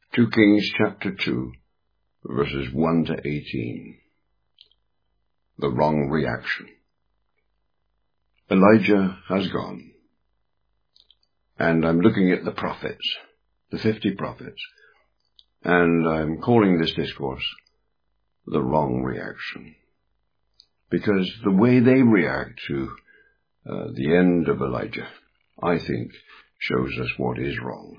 2 Kings chapter 2, verses 1 to 18. The wrong reaction. Elijah has gone. And I'm looking at the prophets, the 50 prophets, and I'm calling this discourse the wrong reaction. Because the way they react to the end of Elijah, I think, shows us what is wrong.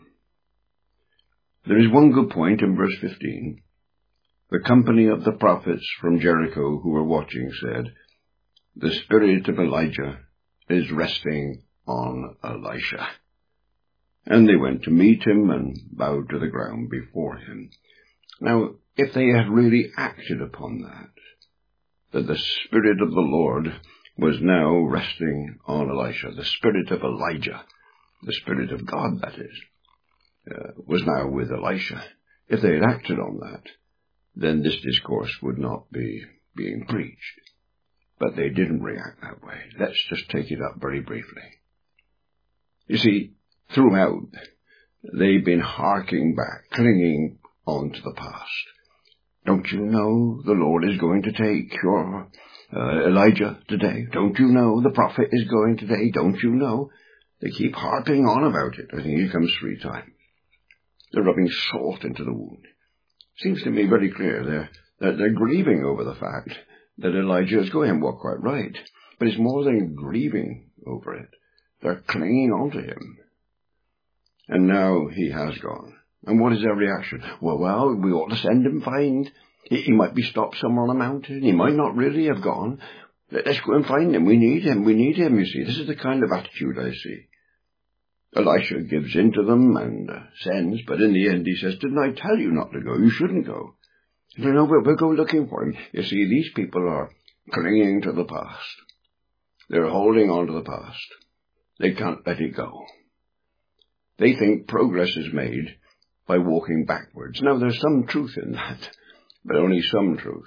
There is one good point in verse 15. The company of the prophets from Jericho who were watching said, "The spirit of Elijah is resting on Elisha." And they went to meet him and bowed to the ground before him. Now, if they had really acted upon that the Spirit of the Lord was now resting on Elisha, the Spirit of Elijah, the Spirit of God, that is, was now with Elisha. If they had acted on that, then this discourse would not be being preached. But they didn't react that way. Let's just take it up very briefly. You see, throughout, they've been harking back, clinging on to the past. Don't you know the Lord is going to take your Elijah today? Don't you know the prophet is going today? Don't you know? They keep harping on about it. I think he comes 3 times. They're rubbing salt into the wound. Seems to me very clear that they're grieving over the fact that Elijah is going. Well, quite right. But it's more than grieving over it. They're clinging on to him. And now he has gone. And what is their reaction? Well, we ought to send him find. He might be stopped somewhere on a mountain. He might not really have gone. Let's go and find him. We need him. We need him, you see. This is the kind of attitude I see. Elisha gives in to them and sends, but in the end he says, "Didn't I tell you not to go? You shouldn't go." No, we'll go looking for him. You see, these people are clinging to the past. They're holding on to the past. They can't let it go. They think progress is made by walking backwards. Now, there's some truth in that, but only some truth.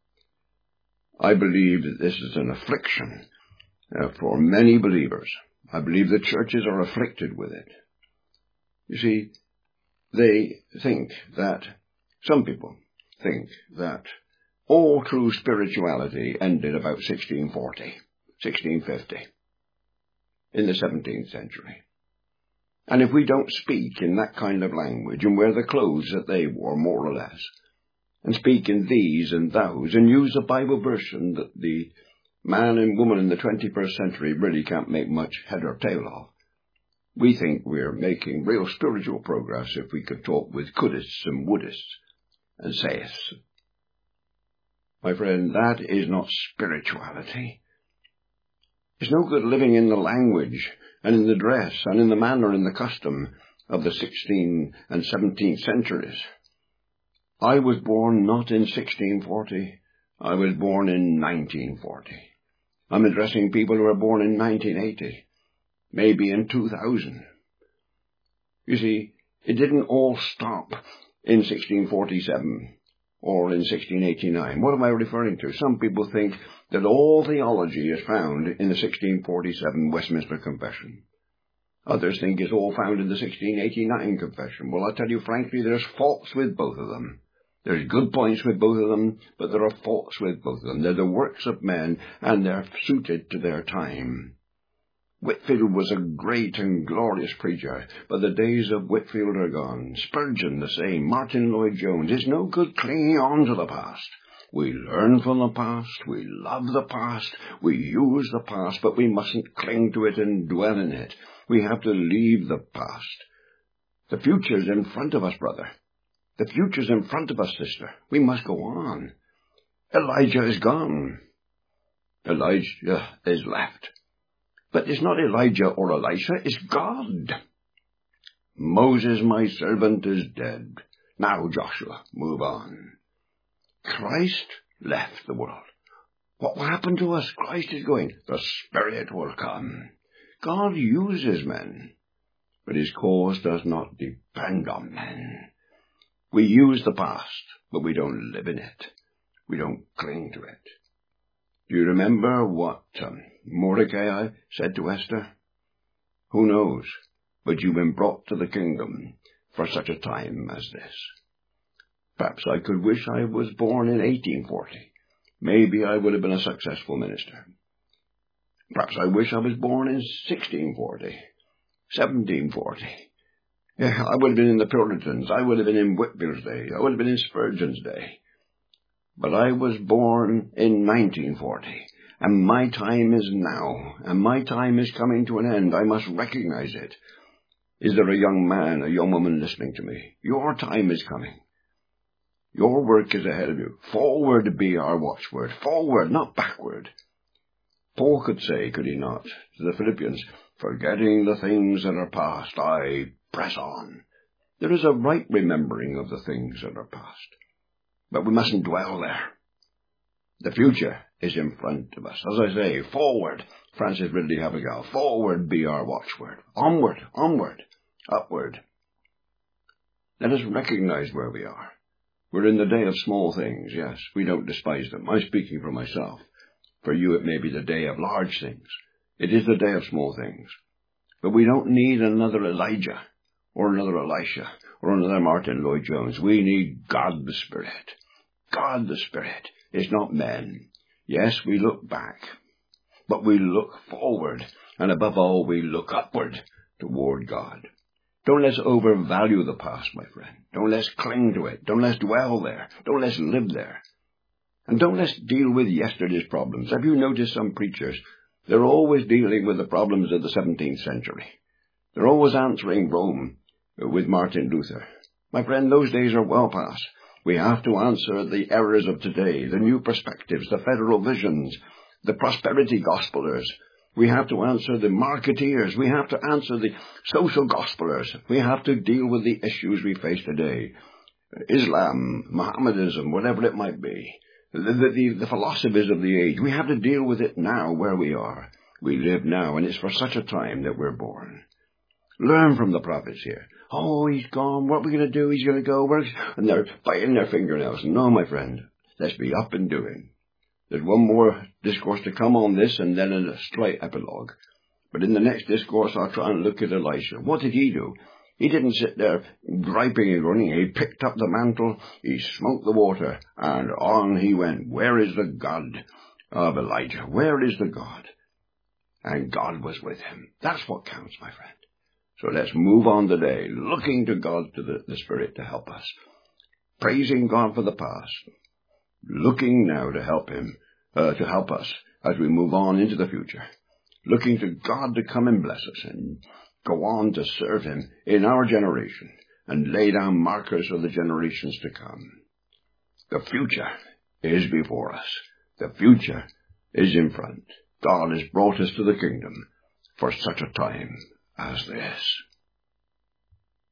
I believe that this is an affliction for many believers. I believe the churches are afflicted with it. You see, they think that, some people think that all true spirituality ended about 1640, 1650, in the 17th century. And if we don't speak in that kind of language and wear the clothes that they wore, more or less, and speak in these and thous, and use a Bible version that the man and woman in the 21st century really can't make much head or tail of, we think we're making real spiritual progress if we could talk with couldists and wouldists and sayeths. My friend, that is not spirituality. It's no good living in the language and in the dress and in the manner and the custom of the 16th and 17th centuries. I was born not in 1640. I was born in 1940. I'm addressing people who were born in 1980, maybe in 2000. You see, it didn't all stop in 1647 or in 1689. What am I referring to? Some people think that all theology is found in the 1647 Westminster Confession. Others think it's all found in the 1689 Confession. Well, I'll tell you frankly, there's faults with both of them. There's good points with both of them, but there are faults with both of them. They're the works of men, and they're suited to their time. Whitefield was a great and glorious preacher, but the days of Whitefield are gone. Spurgeon the same. Martin Lloyd-Jones. It's no good clinging on to the past. We learn from the past. We love the past. We use the past, but we mustn't cling to it and dwell in it. We have to leave the past. The future's in front of us, brother. The future's in front of us, sister. We must go on. Elijah is gone. Elijah is left. But it's not Elijah or Elisha, it's God. Moses, my servant, is dead. Now, Joshua, move on. Christ left the world. What will happen to us? Christ is going. The Spirit will come. God uses men, but his cause does not depend on men. We use the past, but we don't live in it. We don't cling to it. Do you remember what Mordecai said to Esther? Who knows? But you've been brought to the kingdom for such a time as this. Perhaps I could wish I was born in 1840. Maybe I would have been a successful minister. Perhaps I wish I was born in 1640, 1740. Yeah, I would have been in the Puritans. I would have been in Whitfield's day. I would have been in Spurgeon's day. But I was born in 1940, and my time is now, and my time is coming to an end. I must recognize it. Is there a young man, a young woman listening to me? Your time is coming. Your work is ahead of you. Forward be our watchword. Forward, not backward. Paul could say, could he not, to the Philippians, forgetting the things that are past, I press on. There is a right remembering of the things that are past. But we mustn't dwell there. The future is in front of us. As I say, forward, Francis Ridley Havergal, forward be our watchword. Onward, onward, upward. Let us recognize where we are. We're in the day of small things, yes. We don't despise them. I'm speaking for myself. For you it may be the day of large things. It is the day of small things. But we don't need another Elijah, or another Elisha, or another Martin Lloyd-Jones. We need God the Spirit. God the Spirit is not men. Yes, we look back, but we look forward, and above all, we look upward toward God. Don't let's overvalue the past, my friend. Don't let's cling to it. Don't let's dwell there. Don't let's live there. And don't let's deal with yesterday's problems. Have you noticed some preachers? They're always dealing with the problems of the 17th century. They're always answering Rome with Martin Luther. My friend, those days are well past. We have to answer the errors of today, the new perspectives, the federal visions, the prosperity gospelers. We have to answer the marketeers. We have to answer the social gospelers. We have to deal with the issues we face today. Islam, Mohammedanism, whatever it might be. The philosophies of the age. We have to deal with it now where we are. We live now, and it's for such a time that we're born. Learn from the prophets here. Oh, he's gone. What are we going to do? He's going to go. And they're biting their fingernails. No, my friend. Let's be up and doing. There's one more discourse to come on this, and then a slight epilogue. But in the next discourse, I'll try and look at Elisha. What did he do? He didn't sit there griping and groaning. He picked up the mantle, he smote the water, and on he went. Where is the God of Elijah? Where is the God? And God was with him. That's what counts, my friend. So let's move on today, looking to God, to the Spirit to help us. Praising God for the past. Looking now to help him, to help us as we move on into the future. Looking to God to come and bless us and go on to serve him in our generation and lay down markers of the generations to come. The future is before us. The future is in front. God has brought us to the kingdom for such a time as this.